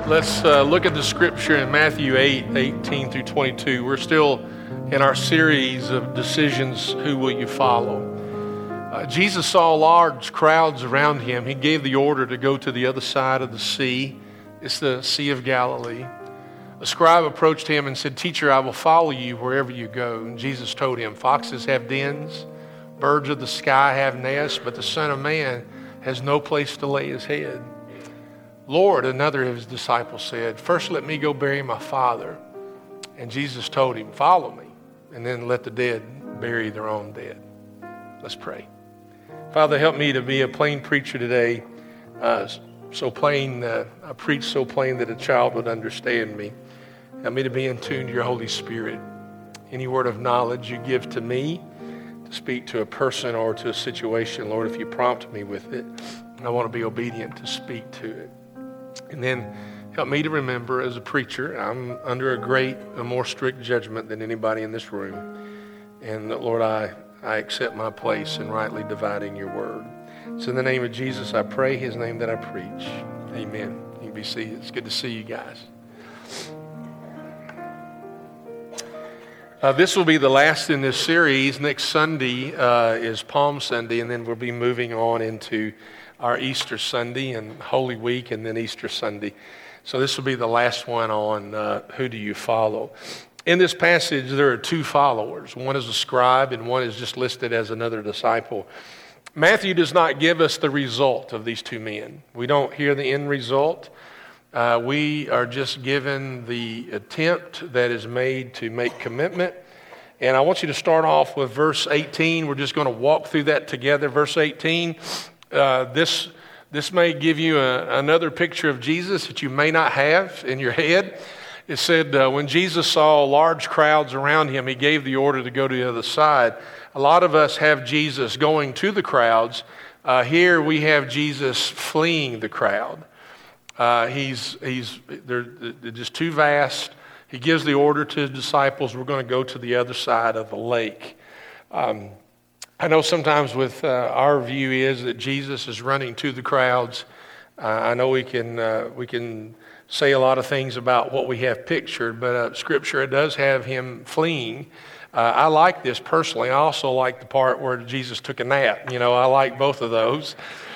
Let's look at the scripture in Matthew 8:18 through 22. We're still in our series of decisions, who will you follow? Jesus saw large crowds around him. He gave the order to go to the other side of the sea. It's the Sea of Galilee. A scribe approached him and said, "Teacher, I will follow you wherever you go." And Jesus told him, "Foxes have dens, birds of the sky have nests, but the Son of Man has no place to lay his head." "Lord," another of his disciples said, "first let me go bury my father." And Jesus told him, "Follow me, and then let the dead bury their own dead." Let's pray. Father, help me to be a plain preacher today, so plain, I preach so plain that a child would understand me. Help me to be in tune to your Holy Spirit. Any word of knowledge you give to me to speak to a person or to a situation, Lord, if you prompt me with it, I want to be obedient to speak to it. And then help me to remember as a preacher, I'm under a more strict judgment than anybody in this room. And Lord, I accept my place in rightly dividing your word. So in the name of Jesus, I pray, his name that I preach. Amen. You can be seated. It's good to see you guys. This will be the last in this series. Next Sunday is Palm Sunday, and then we'll be moving on into our Easter Sunday and Holy Week and then Easter Sunday. So this will be the last one on who do you follow. In this passage, there are two followers. One is a scribe and one is just listed as another disciple. Matthew does not give us the result of these two men. We don't hear the end result. We are just given the attempt that is made to make commitment. And I want you to start off with verse 18. We're just going to walk through that together. Verse 18. This may give you another picture of Jesus that you may not have in your head. It said, when Jesus saw large crowds around him, he gave the order to go to the other side. A lot of us have Jesus going to the crowds. Here we have Jesus fleeing the crowd. They're just too vast. He gives the order to his disciples, we're going to go to the other side of the lake. I know sometimes with our view is that Jesus is running to the crowds. I know we can say a lot of things about what we have pictured, but Scripture, it does have him fleeing. I like this personally. I also like the part where Jesus took a nap. You know, I like both of those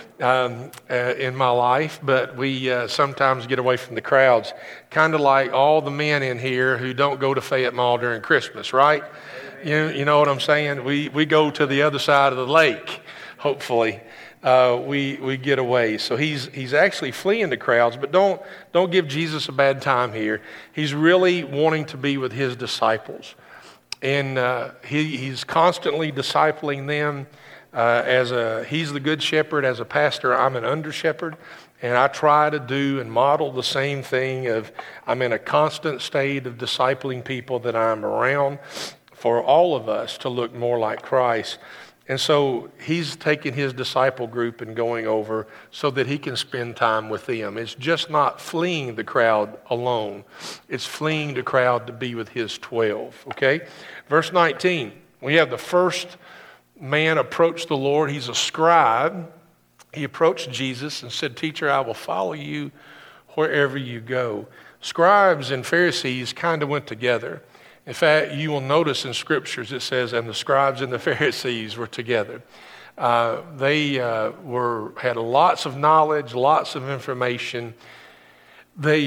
in my life, but we sometimes get away from the crowds, kind of like all the men in here who don't go to Fayette Mall during Christmas, right? You know what I'm saying? We go to the other side of the lake, hopefully. We get away. So he's actually fleeing the crowds, but don't give Jesus a bad time here. He's really wanting to be with his disciples. And he's constantly discipling them. He's the good shepherd. As a pastor, I'm an under shepherd. And I try to do and model the same thing of I'm in a constant state of discipling people that I'm around, for all of us to look more like Christ. And so he's taking his disciple group and going over so that he can spend time with them. It's just not fleeing the crowd alone. It's fleeing the crowd to be with his 12, okay? Verse 19, we have the first man approach the Lord. He's a scribe. He approached Jesus and said, "Teacher, I will follow you wherever you go." Scribes and Pharisees kind of went together. In fact, you will notice in scriptures it says, and the scribes and the Pharisees were together. They had lots of knowledge, lots of information. They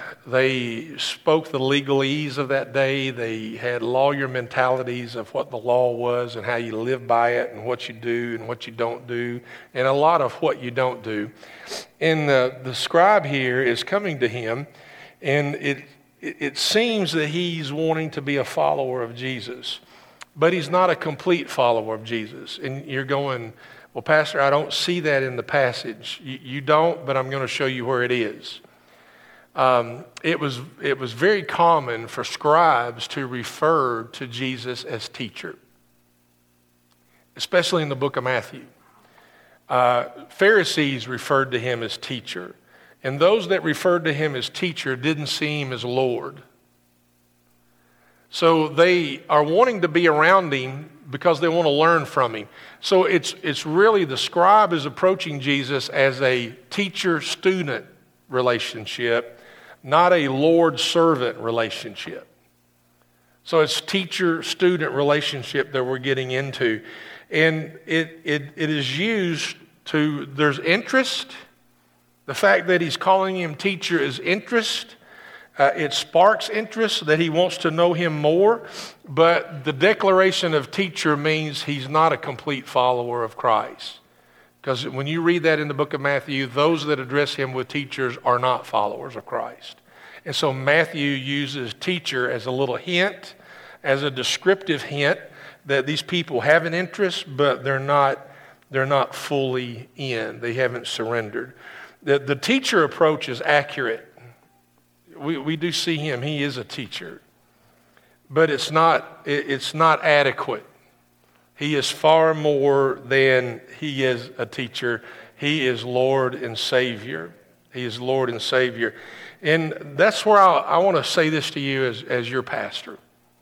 spoke the legalese of that day. They had lawyer mentalities of what the law was and how you live by it and what you do and what you don't do, and a lot of what you don't do. And the scribe here is coming to him, and it seems that he's wanting to be a follower of Jesus, but he's not a complete follower of Jesus. And you're going, "Well, Pastor, I don't see that in the passage." You don't, but I'm going to show you where it is. It was very common for scribes to refer to Jesus as teacher, especially in the book of Matthew. Pharisees referred to him as teacher. And those that referred to him as teacher didn't see him as Lord. So they are wanting to be around him because they want to learn from him. So it's really the scribe is approaching Jesus as a teacher-student relationship not a Lord-servant relationship. So it's teacher-student relationship that we're getting into. And it is used to, there's interest. The fact that he's calling him teacher is interest. It sparks interest that he wants to know him more. But the declaration of teacher means he's not a complete follower of Christ. Because when you read that in the book of Matthew, those that address him with teachers are not followers of Christ. And so Matthew uses teacher as a little hint, as a descriptive hint that these people have an interest, but they're not fully in. They haven't surrendered. The teacher approach is accurate. We do see him. He is a teacher. But it's not adequate. He is far more than he is a teacher. He is Lord and Savior. He is Lord and Savior. And that's where I want to say this to you as your pastor.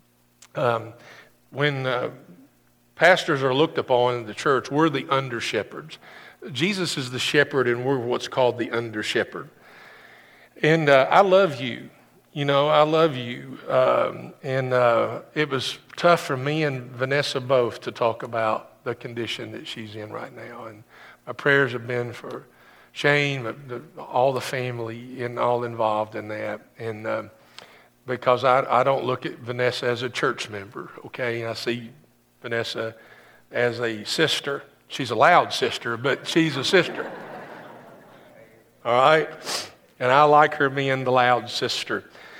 When pastors are looked upon in the church, we're the under-shepherds. Jesus is the shepherd, and we're what's called the under-shepherd. And I love you. I love you. And it was tough for me and Vanessa both to talk about the condition that she's in right now. And my prayers have been for Shane, all the family, and all involved in that. And because I don't look at Vanessa as a church member, okay? I see Vanessa as a sister. She's a loud sister, but she's a sister. All right? And I like her being the loud sister.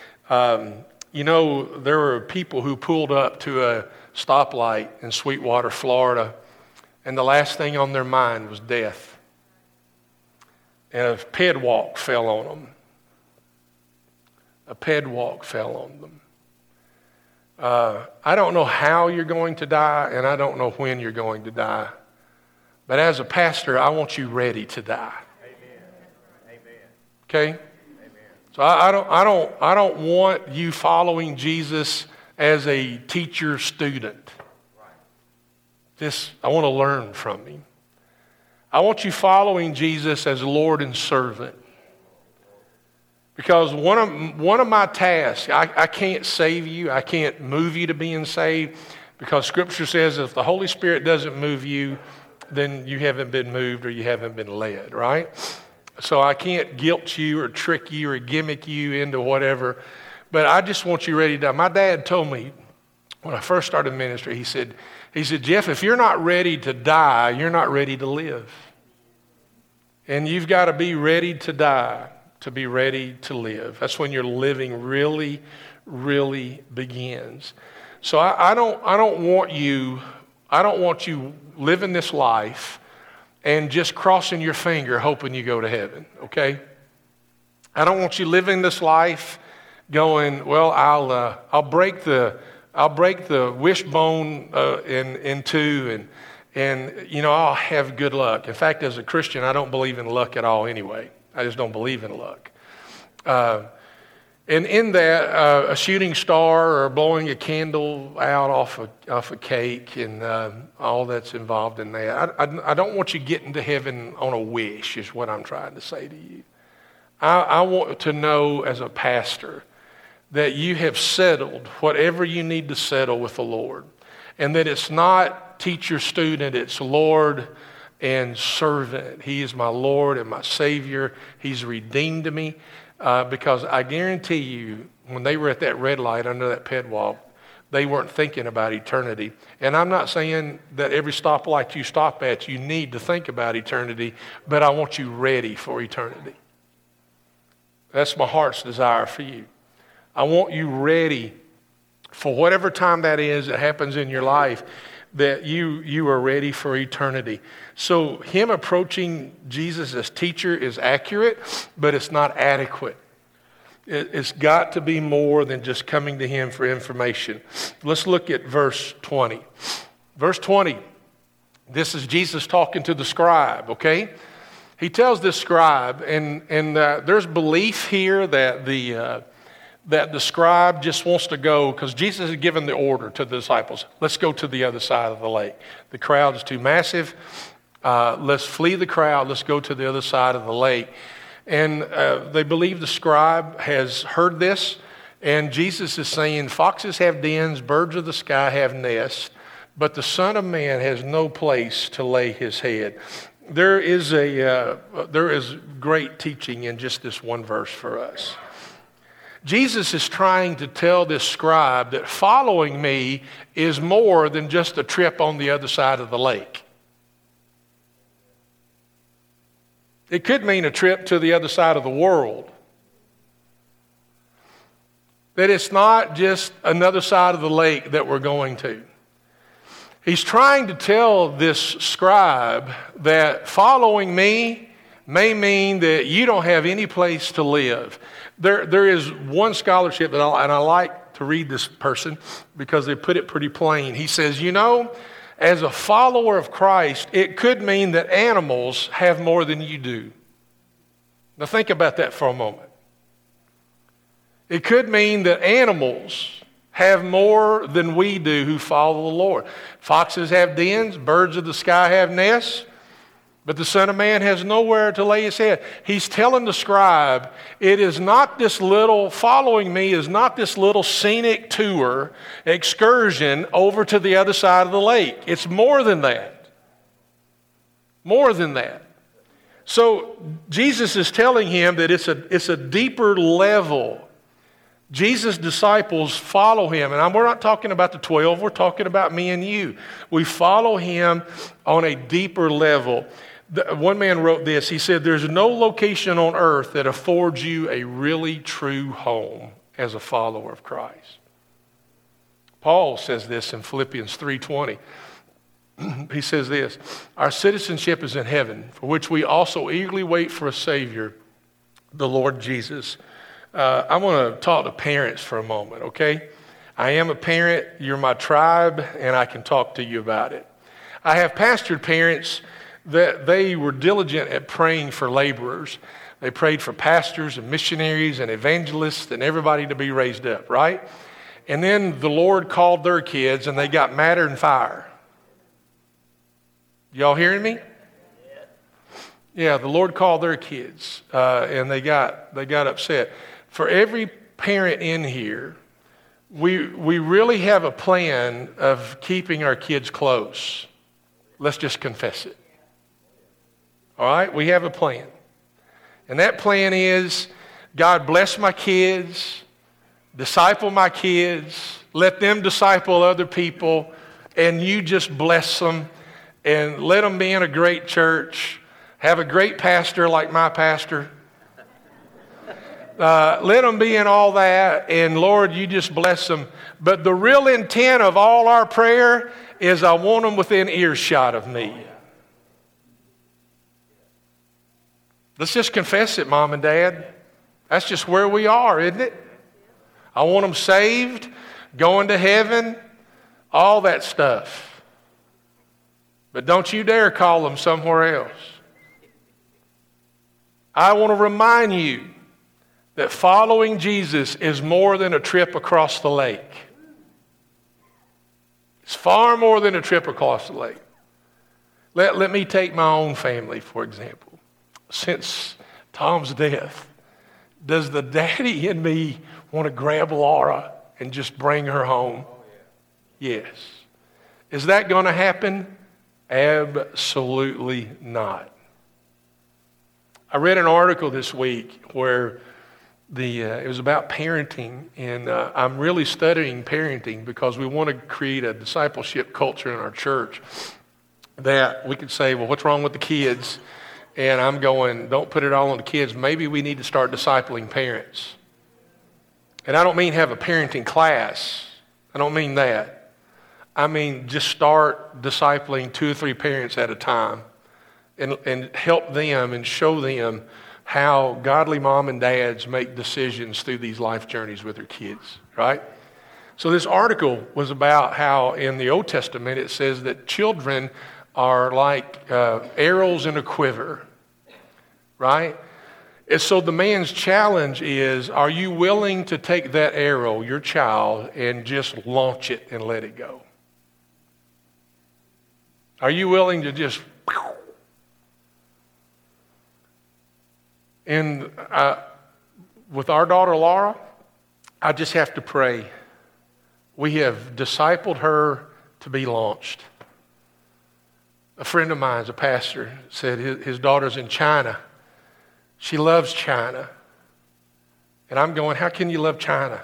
There were people who pulled up to a stoplight in Sweetwater, Florida, and the last thing on their mind was death. And a pedwalk fell on them. A pedwalk fell on them. I don't know how you're going to die, and I don't know when you're going to die. But as a pastor, I want you ready to die. Amen. Okay? Amen. So I don't want you following Jesus as a teacher student. I want to learn from him. I want you following Jesus as Lord and servant. Because one of my tasks, I can't save you. I can't move you to being saved. Because Scripture says if the Holy Spirit doesn't move you, then you haven't been moved or you haven't been led, right? So I can't guilt you or trick you or gimmick you into whatever. But I just want you ready to die. My dad told me when I first started ministry, he said, Jeff, if you're not ready to die, you're not ready to live. And you've got to be ready to die to be ready to live. That's when your living really, really begins. So I don't want you living this life and just crossing your finger hoping you go to heaven, okay? I don't want you living this life going, well, I'll break the wishbone in two and I'll have good luck. In fact, as a Christian, I don't believe in luck at all anyway. I just don't believe in luck. And in that, a shooting star or blowing a candle out off a cake and all that's involved in that. I don't want you getting to heaven on a wish is what I'm trying to say to you. I want to know as a pastor that you have settled whatever you need to settle with the Lord. And that it's not teacher-student, it's Lord and servant. He is my Lord and my Savior. He's redeemed me. Because I guarantee you, when they were at that red light under that pedwalk, they weren't thinking about eternity. And I'm not saying that every stoplight you stop at, you need to think about eternity, but I want you ready for eternity. That's my heart's desire for you. I want you ready for whatever time that is that happens in your life, that you are ready for eternity. So him approaching Jesus as teacher is accurate, but it's not adequate. It's got to be more than just coming to him for information. Let's look at verse 20. Verse 20, this is Jesus talking to the scribe, okay? He tells this scribe, and there's belief here that the scribe just wants to go, because Jesus has given the order to the disciples, let's go to the other side of the lake. The crowd is too massive. Let's flee the crowd. Let's go to the other side of the lake. And they believe the scribe has heard this, and Jesus is saying, foxes have dens, birds of the sky have nests, but the Son of Man has no place to lay his head. There is great teaching in just this one verse for us. Jesus is trying to tell this scribe that following me is more than just a trip on the other side of the lake. It could mean a trip to the other side of the world. That it's not just another side of the lake that we're going to. He's trying to tell this scribe that following me may mean that you don't have any place to live. There is one scholarship and I like to read this person because they put it pretty plain. He says, as a follower of Christ, it could mean that animals have more than you do. Now think about that for a moment. It could mean that animals have more than we do who follow the Lord. Foxes have dens, birds of the sky have nests, but the Son of Man has nowhere to lay his head. He's telling the scribe, following me is not this little scenic tour, excursion over to the other side of the lake. It's more than that. More than that. So Jesus is telling him that it's a deeper level. Jesus' disciples follow him. And we're not talking about the 12, we're talking about me and you. We follow him on a deeper level. One man wrote this. He said, there's no location on earth that affords you a really true home as a follower of Christ. Paul says this in Philippians 3:20. He says this, our citizenship is in heaven, for which we also eagerly wait for a Savior, the Lord Jesus. I want to talk to parents for a moment, okay? I am a parent, you're my tribe, and I can talk to you about it. I have pastored parents that they were diligent at praying for laborers. They prayed for pastors and missionaries and evangelists and everybody to be raised up, right? And then the Lord called their kids and they got madder than fire. Y'all hearing me? Yeah, the Lord called their kids and they got upset. For every parent in here, we really have a plan of keeping our kids close. Let's just confess it. All right, we have a plan. And that plan is, God bless my kids, disciple my kids, let them disciple other people, and you just bless them and let them be in a great church, have a great pastor like my pastor. Let them be in all that, and Lord, you just bless them. But the real intent of all our prayer is I want them within earshot of me. Let's just confess it, Mom and Dad. That's just where we are, isn't it? I want them saved, going to heaven, all that stuff. But don't you dare call them somewhere else. I want to remind you that following Jesus is more than a trip across the lake. It's far more than a trip across the lake. Let me take my own family, for example. Since Tom's death, does the daddy in me want to grab Laura and just bring her home? Yes. Is that going to happen? Absolutely not. I read an article this week where it was about parenting, and I'm really studying parenting because we want to create a discipleship culture in our church that we could say, well, what's wrong with the kids? And I'm going, don't put it all on the kids. Maybe we need to start discipling parents. And I don't mean have a parenting class. I don't mean that. I mean just start discipling 2 or 3 parents at a time and help them and show them how godly mom and dads make decisions through these life journeys with their kids, right? So this article was about how in the Old Testament it says that children are like arrows in a quiver, right? And so the man's challenge is, are you willing to take that arrow, your child, and just launch it and let it go? Are you willing to just... And with our daughter Laura, I just have to pray. We have discipled her to be launched. A friend of mine, a pastor, said his daughter's in China. She loves China. And I'm going, how can you love China?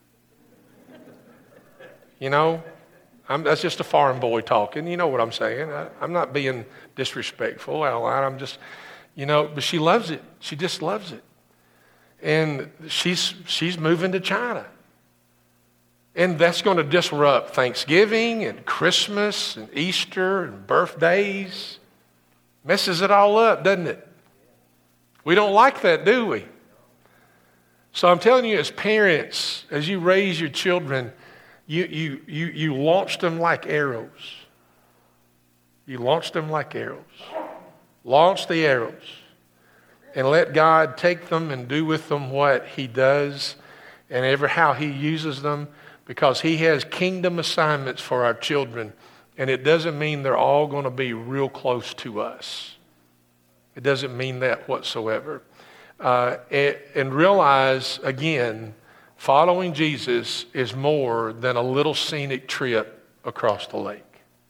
You know, that's just a foreign boy talking. You know what I'm saying. I'm not being disrespectful. I'm just, but she loves it. She just loves it. And she's moving to China. And that's going to disrupt Thanksgiving and Christmas and Easter and birthdays. Messes it all up, doesn't it? We don't like that, do we? So I'm telling you, as parents, as you raise your children, you launch them like arrows. You launch them like arrows. Launch the arrows. And let God take them and do with them what He does and how He uses them, because He has kingdom assignments for our children. And it doesn't mean they're all going to be real close to us. It doesn't mean that whatsoever. And realize, again, following Jesus is more than a little scenic trip across the lake.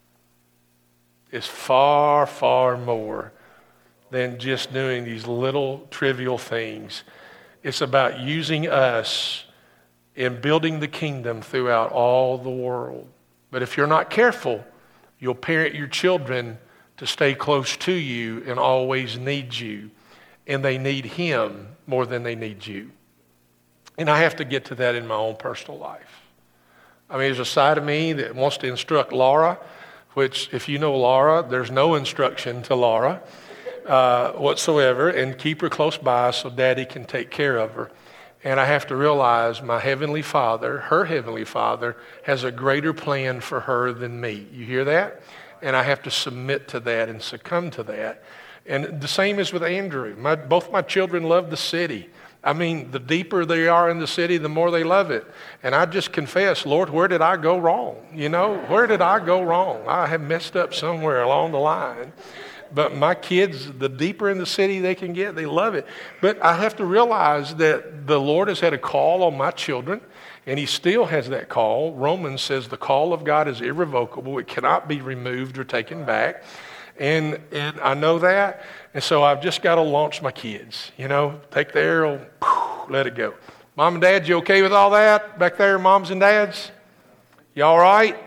It's far, far more than just doing these little trivial things. It's about using us in building the kingdom throughout all the world. But if you're not careful, you'll parent your children to stay close to you and always need you. And they need Him more than they need you. And I have to get to that in my own personal life. I mean, there's a side of me that wants to instruct Laura, which, if you know Laura, there's no instruction to Laura whatsoever, and keep her close by so Daddy can take care of her. And I have to realize my Heavenly Father, her Heavenly Father, has a greater plan for her than me. You hear that? And I have to submit to that and succumb to that. And the same is with Andrew. Both my children love the city. I mean, the deeper they are in the city, the more they love it. And I just confess, Lord, where did I go wrong? Where did I go wrong? I have messed up somewhere along the line. But my kids, the deeper in the city they can get, they love it. But I have to realize that the Lord has had a call on my children, and He still has that call. Romans says the call of God is irrevocable. It cannot be removed or taken back. And I know that. And so I've just got to launch my kids. Take the arrow, let it go. Mom and Dad, you okay with all that back there, moms and dads? You all right?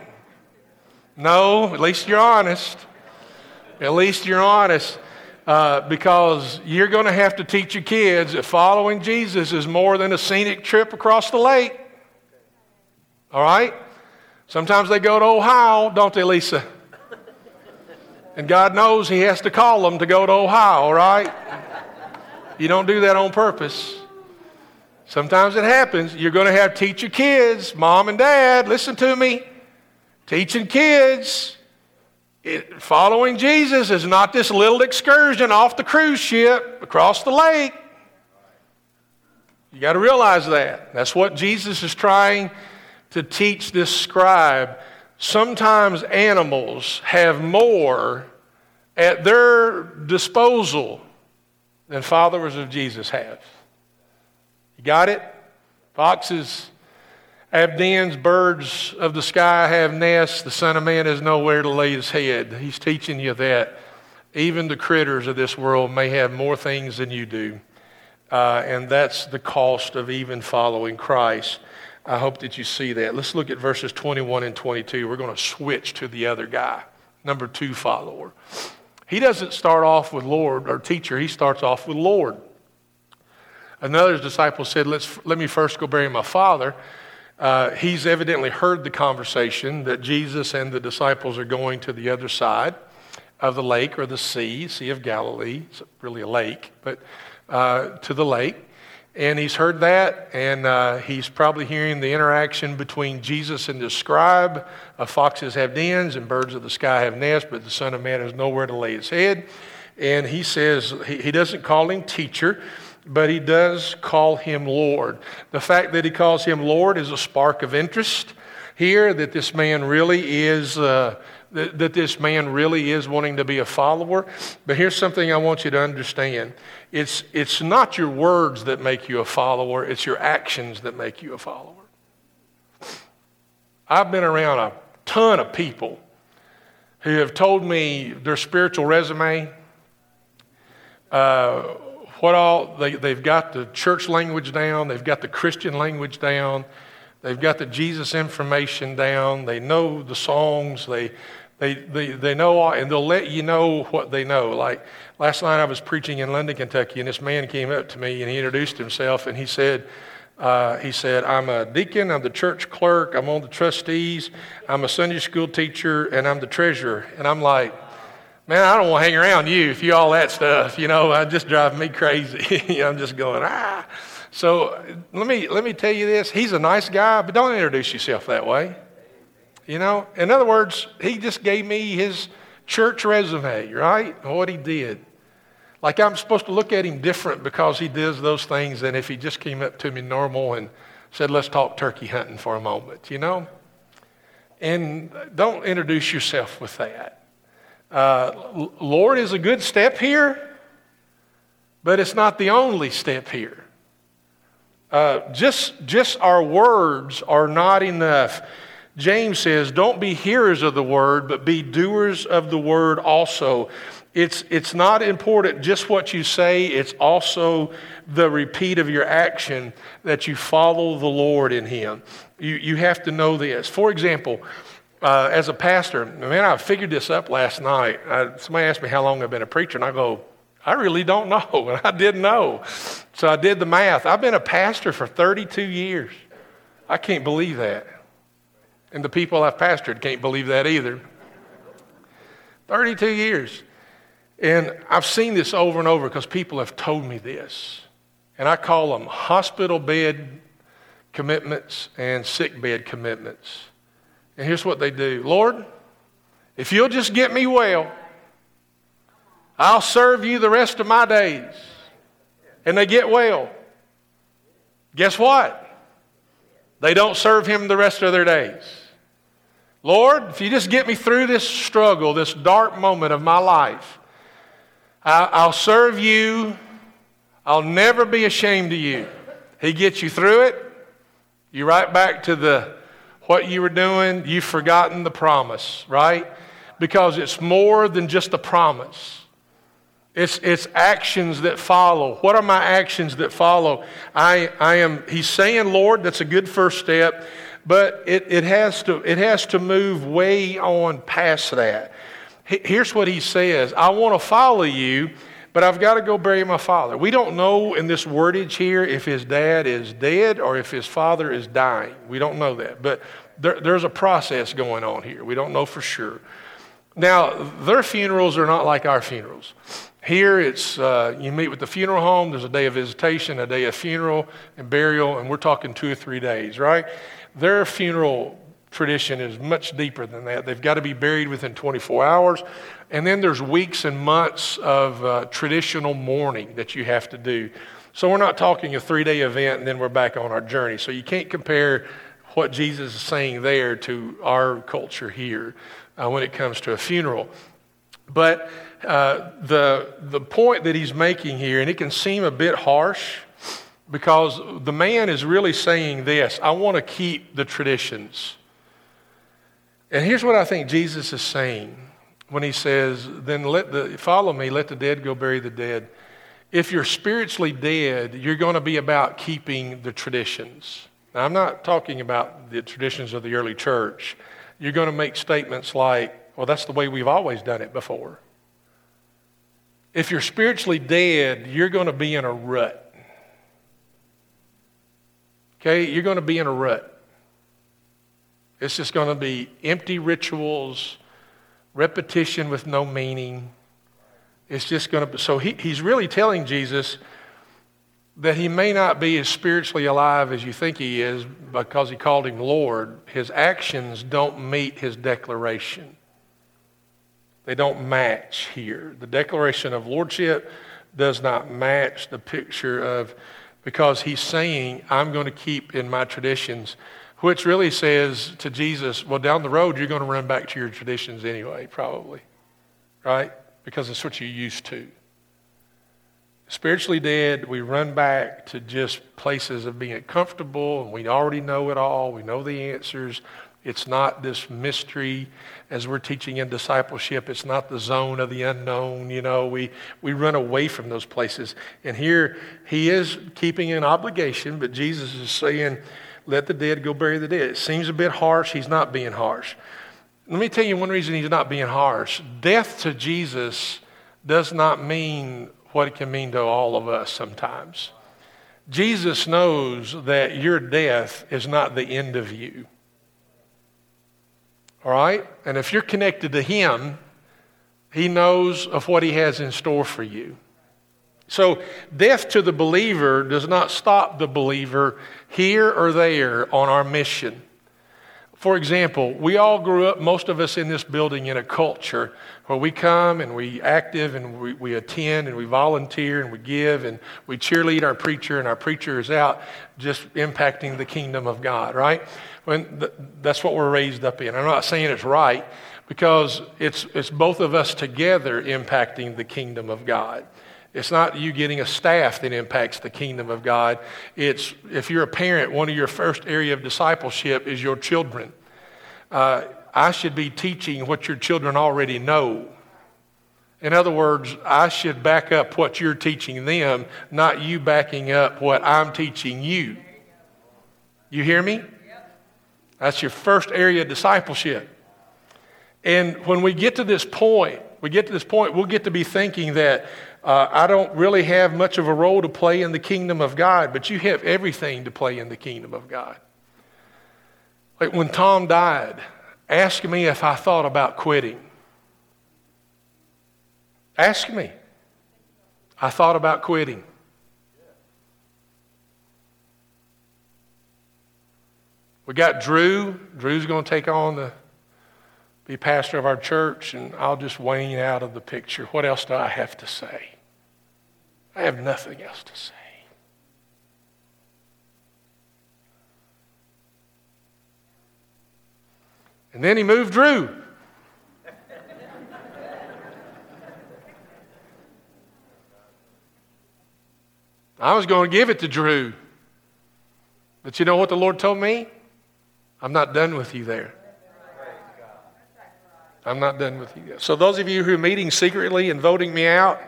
No, at least you're honest. At least you're honest, because you're going to have to teach your kids that following Jesus is more than a scenic trip across the lake. All right? Sometimes they go to Ohio, don't they, Lisa? And God knows He has to call them to go to Ohio, all right? You don't do that on purpose. Sometimes it happens. You're going to have to teach your kids, mom and dad, listen to me. Teaching kids. Following Jesus is not this little excursion off the cruise ship across the lake. You got to realize that. That's what Jesus is trying to teach this scribe. Sometimes animals have more at their disposal than followers of Jesus have. You got it? Foxes have dens, birds of the sky have nests, the Son of Man has nowhere to lay His head. He's teaching you that even the critters of this world may have more things than you do. And that's the cost of even following Christ. I hope that you see that. Let's look at verses 21 and 22. We're going to switch to the other guy, number 2 follower. He doesn't start off with Lord or teacher. He starts off with Lord. Another disciple said, let me first go bury my father. He's evidently heard the conversation that Jesus and the disciples are going to the other side of the lake or the Sea of Galilee. It's really a lake, but to the lake. And he's heard that, and he's probably hearing the interaction between Jesus and the scribe. Foxes have dens and birds of the sky have nests, but the Son of Man has nowhere to lay His head. And he says, he doesn't call Him teacher, but He does call Him Lord. The fact that He calls Him Lord is a spark of interest here, that this man really is that this man really is wanting to be a follower. But here's something I want you to understand. It's not your words that make you a follower. It's your actions that make you a follower. I've been around a ton of people who have told me their spiritual resume, they've got the church language down, they've got the Christian language down, they've got the Jesus information down, they know the songs, they know all, and they'll let you know what they know. Like last night I was preaching in London, Kentucky, and this man came up to me and he introduced himself and he said, I'm a deacon, I'm the church clerk, I'm on the trustees, I'm a Sunday school teacher, and I'm the treasurer. And I'm like, man, I don't want to hang around you if you all that stuff, it just drives me crazy. I'm just going, So let me tell you this, he's a nice guy, but don't introduce yourself that way. In other words, he just gave me his church resume, right? And what he did. Like I'm supposed to look at him different because he does those things than if he just came up to me normal and said, let's talk turkey hunting for a moment, And don't introduce yourself with that. Lord is a good step here, but it's not the only step here. Just our words are not enough. James says, don't be hearers of the word, but be doers of the word also. It's not important just what you say, it's also the repeat of your action that you follow the Lord in Him. You have to know this. For example, as a pastor, man, I figured this up last night. Somebody asked me how long I've been a preacher, and I go, I really don't know, and I didn't know. So I did the math. I've been a pastor for 32 years. I can't believe that. And the people I've pastored can't believe that either. 32 years. And I've seen this over and over because people have told me this. And I call them hospital bed commitments and sick bed commitments. And here's what they do. Lord, if you'll just get me well, I'll serve you the rest of my days. And they get well. Guess what? They don't serve Him the rest of their days. Lord, if you just get me through this struggle, this dark moment of my life, I'll serve you. I'll never be ashamed of you. He gets you through it. You're right back to what you were doing. You've forgotten the promise, right? Because it's more than just a promise. It's actions that follow. What are my actions that follow? He's saying, Lord, that's a good first step, but it has to move way on past that. Here's what he says. I want to follow you, but I've got to go bury my father. We don't know in this wordage here if his dad is dead or if his father is dying. We don't know that. But there's a process going on here. We don't know for sure. Now, their funerals are not like our funerals. Here it's you meet with the funeral home. There's a day of visitation, a day of funeral and burial, and we're talking 2 or 3 days, right? Their funeral tradition is much deeper than that. They've got to be buried within 24 hours. And then there's weeks and months of traditional mourning that you have to do. So we're not talking a 3-day event and then we're back on our journey. So you can't compare what Jesus is saying there to our culture here when it comes to a funeral. But the point that he's making here, and it can seem a bit harsh, because the man is really saying this: I want to keep the traditions. And here's what I think Jesus is saying when he says, then follow me, let the dead go bury the dead. If you're spiritually dead, you're going to be about keeping the traditions. Now, I'm not talking about the traditions of the early church. You're going to make statements like, well, that's the way we've always done it before. If you're spiritually dead, you're going to be in a rut. Okay? You're going to be in a rut. It's just going to be empty rituals, repetition with no meaning. It's just going to be, so he's really telling Jesus that he may not be as spiritually alive as you think he is because he called him Lord. His actions don't meet his declaration. They don't match here. The declaration of lordship does not match the picture of, because he's saying, I'm going to keep in my traditions which really says to Jesus, well, down the road, you're going to run back to your traditions anyway, probably, right? Because it's what you're used to. Spiritually dead, we run back to just places of being comfortable, and we already know it all. We know the answers. It's not this mystery as we're teaching in discipleship. It's not the zone of the unknown. We run away from those places. And here he is keeping an obligation, but Jesus is saying, let the dead go bury the dead. It seems a bit harsh. He's not being harsh. Let me tell you one reason he's not being harsh. Death to Jesus does not mean what it can mean to all of us sometimes. Jesus knows that your death is not the end of you. All right? And if you're connected to him, he knows of what he has in store for you. So death to the believer does not stop the believer here or there on our mission. For example, we all grew up, most of us in this building, in a culture where we come and we active and we attend and we volunteer and we give and we cheerlead our preacher, and our preacher is out just impacting the kingdom of God, right? That's what we're raised up in. I'm not saying it's right, because it's both of us together impacting the kingdom of God. It's not you getting a staff that impacts the kingdom of God. It's, if you're a parent, one of your first area of discipleship is your children. I should be teaching what your children already know. In other words, I should back up what you're teaching them, not you backing up what I'm teaching you. You hear me? That's your first area of discipleship. And when we get to this point, we'll get to be thinking that I don't really have much of a role to play in the kingdom of God, but you have everything to play in the kingdom of God. Like when Tom died, ask me if I thought about quitting. Ask me. I thought about quitting. We got Drew. Drew's going to take on to be pastor of our church, and I'll just wane out of the picture. What else do I have to say? I have nothing else to say. And then he moved Drew. I was going to give it to Drew. But you know what the Lord told me? I'm not done with you there. I'm not done with you yet. So those of you who are meeting secretly and voting me out,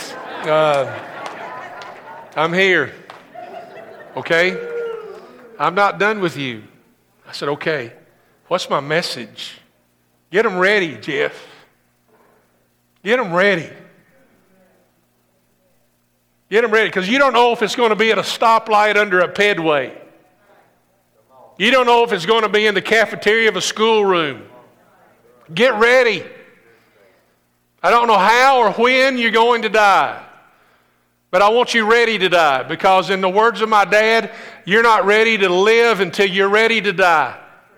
I'm here. Okay? I'm not done with you. I said, okay. What's my message? Get them ready, Jeff. Get them ready. Get them ready, because you don't know if it's going to be at a stoplight under a pedway. You don't know if it's going to be in the cafeteria of a schoolroom. Get ready. I don't know how or when you're going to die, but I want you ready to die, because in the words of my dad, you're not ready to live until you're ready to die.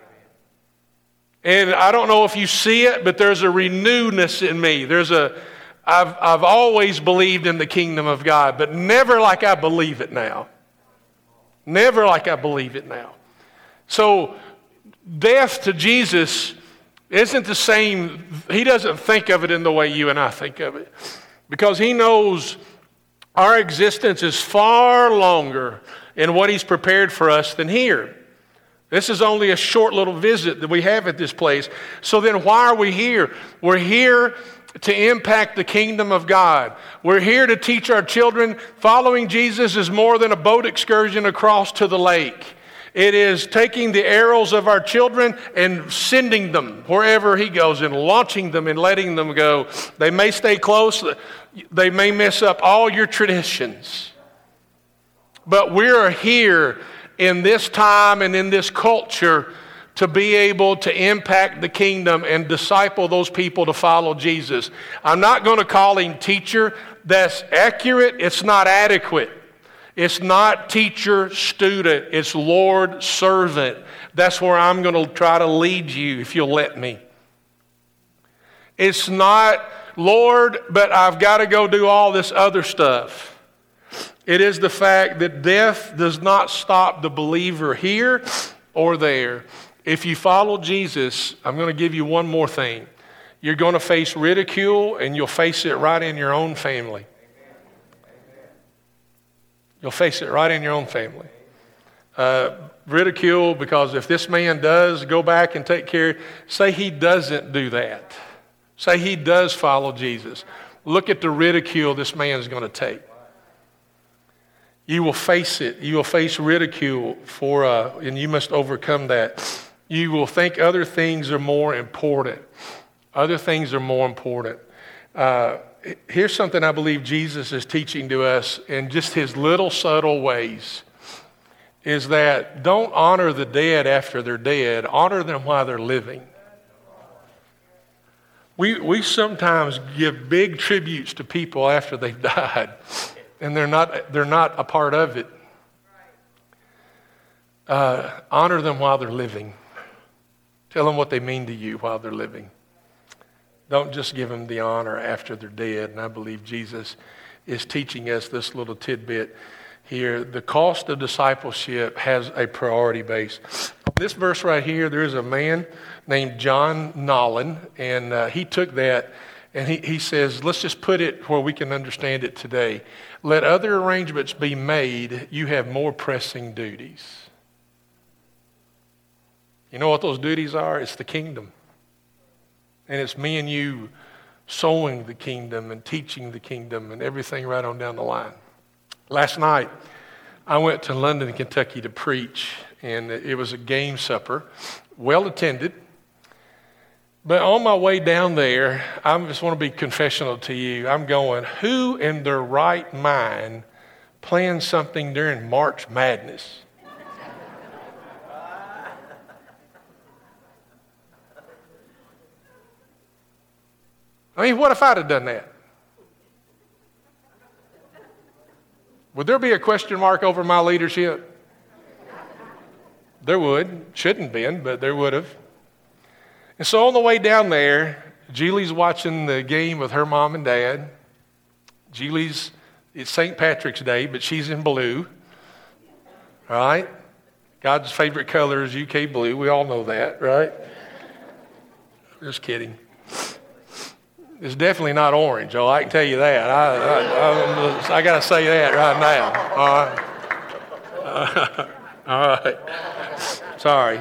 And I don't know if you see it, but there's a renewedness in me. I've always believed in the kingdom of God, but never like I believe it now. Never like I believe it now. So death to Jesus isn't the same. He doesn't think of it in the way you and I think of it, because he knows our existence is far longer in what he's prepared for us than here. This is only a short little visit that we have at this place. So then why are we here? We're here to impact the kingdom of God. We're here to teach our children following Jesus is more than a boat excursion across to the lake. It is taking the arrows of our children and sending them wherever he goes and launching them and letting them go. They may stay close. They may mess up all your traditions. But we're here in this time and in this culture to be able to impact the kingdom and disciple those people to follow Jesus. I'm not going to call him teacher. That's accurate. It's not adequate. It's not teacher, student. It's Lord, servant. That's where I'm going to try to lead you if you'll let me. It's not, Lord, but I've got to go do all this other stuff. It is the fact that death does not stop the believer here or there. If you follow Jesus, I'm going to give you one more thing. You're going to face ridicule, and you'll face it right in your own family. You'll face it right in your own family. Ridicule, because if this man does go back and take care, say he doesn't do that. Say he does follow Jesus. Look at the ridicule this man's going to take. You will face it. You will face ridicule and you must overcome that. You will think other things are more important. Other things are more important. Here's something I believe Jesus is teaching to us in just his little subtle ways, is that don't honor the dead after they're dead. Honor them while they're living. We sometimes give big tributes to people after they've died, and they're not a part of it. Honor them while they're living. Tell them what they mean to you while they're living. Don't just give them the honor after they're dead. And I believe Jesus is teaching us this little tidbit here. The cost of discipleship has a priority base. This verse right here, there is a man named John Nolan, and he took that and he says, let's just put it where we can understand it today. Let other arrangements be made. You have more pressing duties. You know what those duties are? It's the kingdom. And it's me and you sowing the kingdom and teaching the kingdom and everything right on down the line. Last night, I went to London, Kentucky to preach, and it was a game supper, well attended. But on my way down there, I just want to be confessional to you. I'm going, who in their right mind plans something during March Madness? I mean, what if I'd have done that? Would there be a question mark over my leadership? There would. Shouldn't been, but there would have. And so on the way down there, Julie's watching the game with her mom and dad. Julie's, it's St. Patrick's Day, but she's in blue. All right? God's favorite color is UK blue. We all know that, right? Just kidding. It's definitely not orange. Oh, I can tell you that. I got to say that right now. All right. Sorry.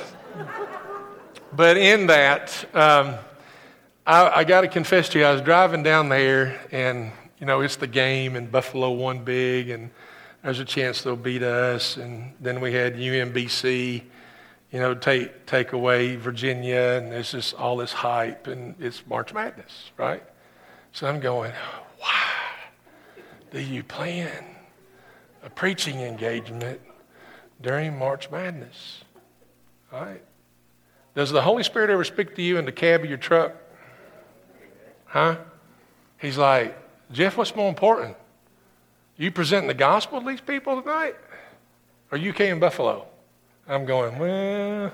But in that, I got to confess to you, I was driving down there, and, you know, it's the game, and Buffalo won big, and there's a chance they'll beat us. And then we had UMBC, you know, take away Virginia, and there's just all this hype, and it's March Madness, right? So I'm going, why do you plan a preaching engagement during March Madness? All right? Does the Holy Spirit ever speak to you in the cab of your truck? Huh? He's like, Jeff, what's more important? You presenting the gospel to these people tonight? Or UK and Buffalo? I'm going, well.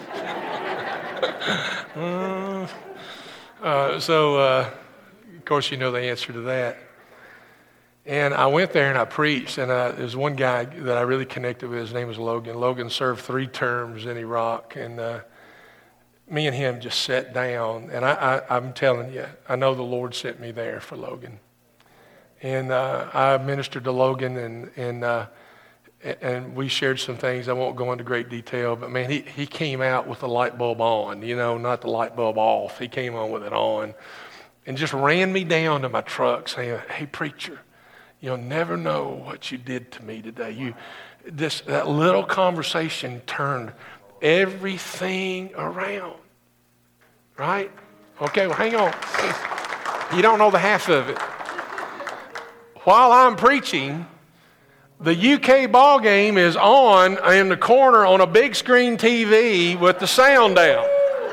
Of course, you know the answer to that. And I went there and I preached, and there's one guy that I really connected with. His name was Logan. Logan served 3 terms in Iraq, and me and him just sat down. And I'm telling you, I know the Lord sent me there for Logan. And I ministered to Logan, and we shared some things. I won't go into great detail, but man, he came out with the light bulb on, you know, not the light bulb off. He came on with it on and just ran me down to my truck saying, hey, preacher, you'll never know what you did to me today. That little conversation turned everything around, right? Okay, well, hang on. You don't know the half of it. While I'm preaching, the UK ball game is on in the corner on a big screen TV with the sound down.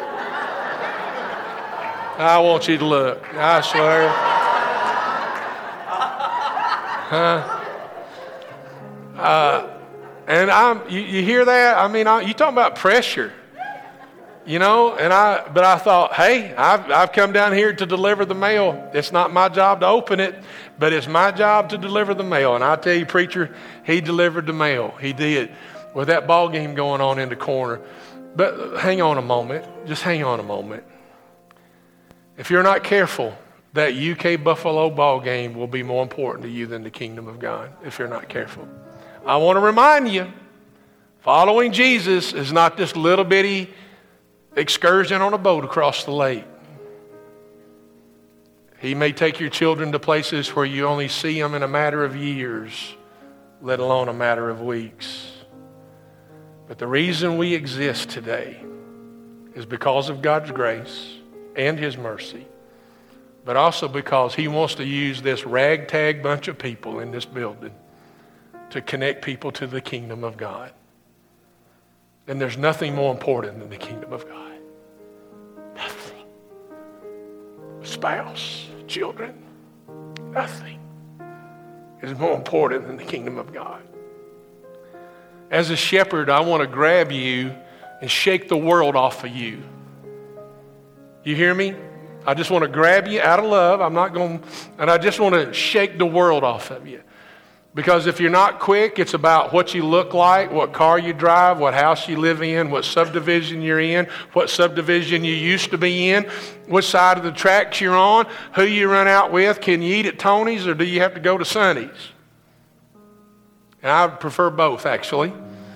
I want you to look. I swear. And you hear that? I mean, you talking about pressure, you know? But I thought, hey, I've come down here to deliver the mail. It's not my job to open it, but it's my job to deliver the mail. And I tell you, preacher, he delivered the mail. He did. with that ball game going on in the corner. But hang on a moment. Just hang on a moment. If you're not careful, that UK Buffalo ball game will be more important to you than the kingdom of God if you're not careful. I want to remind you, following Jesus is not this little bitty excursion on a boat across the lake. He may take your children to places where you only see them in a matter of years, let alone a matter of weeks. But the reason we exist today is because of God's grace and His mercy, but also because He wants to use this ragtag bunch of people in this building to connect people to the kingdom of God. And there's nothing more important than the kingdom of God. Nothing. A spouse, children, nothing is more important than the kingdom of God. As a shepherd, I want to grab you and shake the world off of you. You hear me? I just want to grab you out of love. And I just want to shake the world off of you. Because if you're not quick, it's about what you look like, what car you drive, what house you live in, what subdivision you're in, what subdivision you used to be in, which side of the tracks you're on, who you run out with, can you eat at Tony's or do you have to go to Sonny's? And I would prefer both, actually.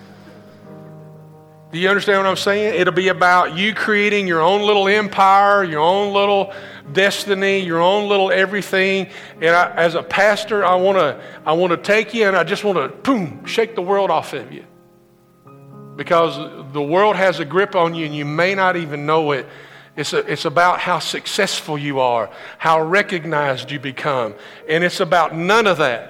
Do you understand what I'm saying? It'll be about you creating your own little empire, your own little destiny, your own little everything. And as a pastor, I want to take you and I just want to, boom, shake the world off of you. Because the world has a grip on you and you may not even know it. It's about how successful you are, how recognized you become. And it's about none of that.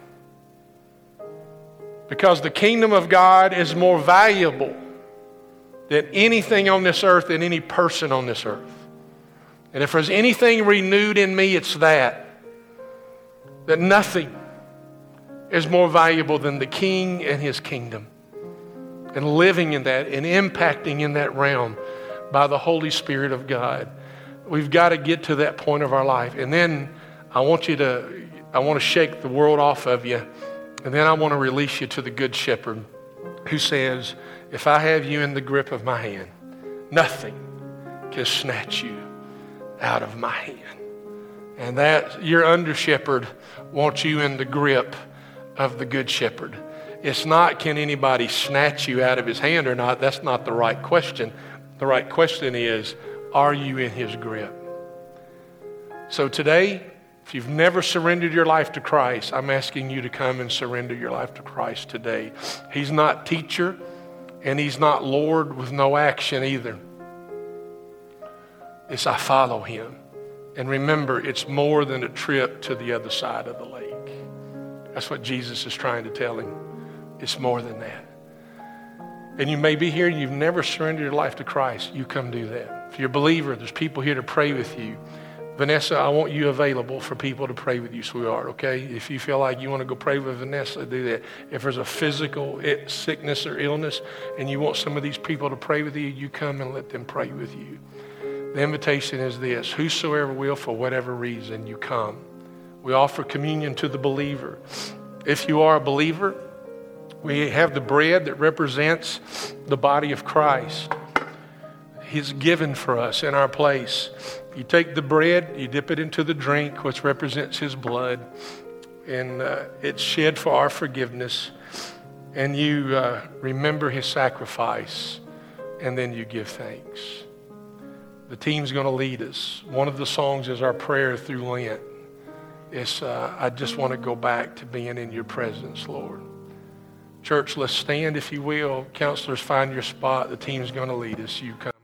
Because the kingdom of God is more valuable than anything on this earth, than any person on this earth. And if there's anything renewed in me, it's that nothing is more valuable than the King and His kingdom. And living in that and impacting in that realm by the Holy Spirit of God. We've got to get to that point of our life. And then I want to shake the world off of you. And then I want to release you to the Good Shepherd who says, if I have you in the grip of my hand, nothing can snatch you out of my hand. And that your under shepherd wants you in the grip of the Good Shepherd. It's not, can anybody snatch you out of his hand or not? That's not the right question. The right question is, are you in his grip? So today, if you've never surrendered your life to Christ, I'm asking you to come and surrender your life to Christ today. He's not teacher, and He's not Lord with no action either. It's I follow Him. And remember, it's more than a trip to the other side of the lake. That's what Jesus is trying to tell him. It's more than that. And you may be here and you've never surrendered your life to Christ. You come do that. If you're a believer, there's people here to pray with you. Vanessa, I want you available for people to pray with you, sweetheart, okay? If you feel like you want to go pray with Vanessa, do that. If there's a physical sickness or illness and you want some of these people to pray with you, you come and let them pray with you. The invitation is this: whosoever will, for whatever reason, you come. We offer communion to the believer. If you are a believer, we have the bread that represents the body of Christ. He's given for us in our place. You take the bread, you dip it into the drink, which represents His blood, and it's shed for our forgiveness. And you remember His sacrifice, and then you give thanks. The team's going to lead us. One of the songs is our prayer through Lent. It's, I just want to go back to being in your presence, Lord. Church, let's stand, if you will. Counselors, find your spot. The team's going to lead us. You come.